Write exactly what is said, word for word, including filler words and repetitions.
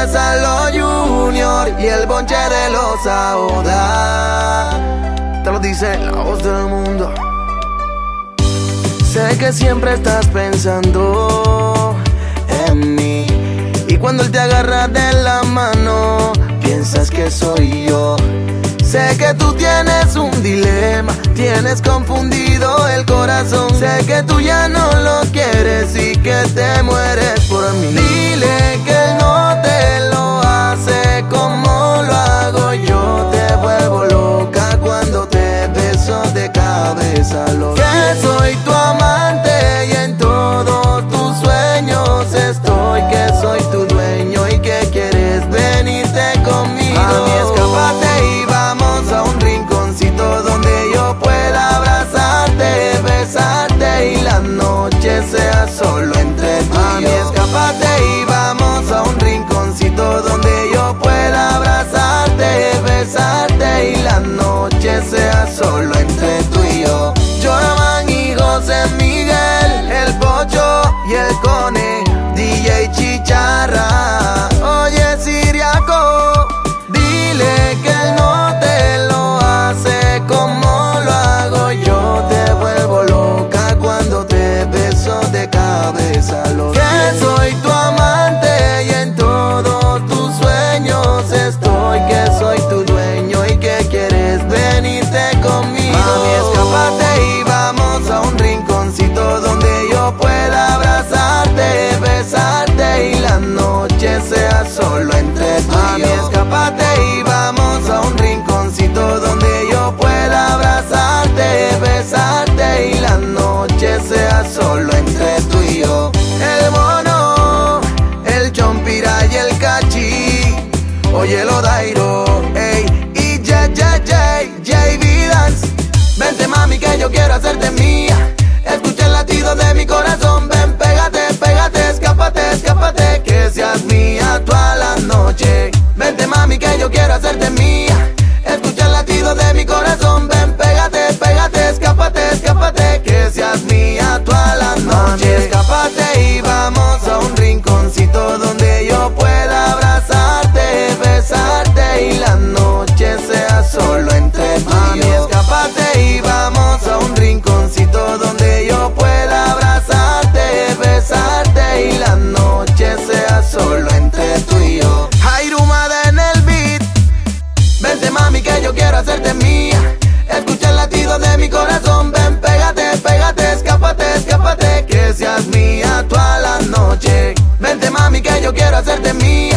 César Junior y el bonche de los Aoda. Te lo dice la voz del mundo. Sé que siempre estás pensando en mí, y cuando él te agarra de la mano piensas que soy yo. Sé que tú tienes un dilema, tienes confundido el corazón. Sé que tú ya no lo quieres y que te mueres por mí. Dile que él no te lo hace como lo hago yo. Te vuelvo loca cuando te beso de cabeza. Lo que soy tu amante y en todos tus sueños estoy. Que soy tu dueño y que quieres venirte conmigo. Mami, escápate y vamos a un rinconcito donde yo pueda abrazarte, besarte y la noche sea solo entre tú y yo. Mami, escápate y vamos a un rinconcito donde yo pueda abrazarte, besarte y la noche sea solo entre tú y yo. Joraman y José Miguel, el Pocho y el Cone, D J Chicharra. Oye, Siriaco, dile que él no te lo hace como lo hago yo. Te vuelvo loca cuando te beso de cabeza. Lo que soy tu amante y en todos tus sueños estoy. Que soy tu dueño y que quieres venirte conmigo. Mami, escápate y vamos a un rinconcito donde yo pueda abrazarte, besarte y la noche sea solo entre tú y yo. Mami, escápate y vamos a un rinconcito donde yo pueda abrazarte, besarte y la noche sea solo entre tú y yo. El mono, el chompira y el cachi, oye lo dairo, ey, y J J J, J B Dance. Vente mami que yo quiero hacerte mía. Escucha el latido de mi corazón. Ven, pégate, pégate, escápate, escápate. Que seas mía toda la noche. Vente mami que yo quiero hacerte mía. Escucha el latido de mi corazón. Ven, pégate, pégate, escápate, escápate. Que seas mía toda la noche. Mami, escápate y vamos a un rinconcito donde yo pueda abrazarte, besarte y la noche sea solo entre tú y yo. Mami, escápate y vamos a un rinconcito donde yo pueda abrazarte, besarte y la noche sea solo entre tú y yo. Jairumada en el beat. Vente mami que yo quiero hacerte mía. Escucha el latido de mi corazón. Ven, pégate, pégate, escápate, escápate. Que seas mía toda la noche. Vente mami que yo quiero hacerte mía.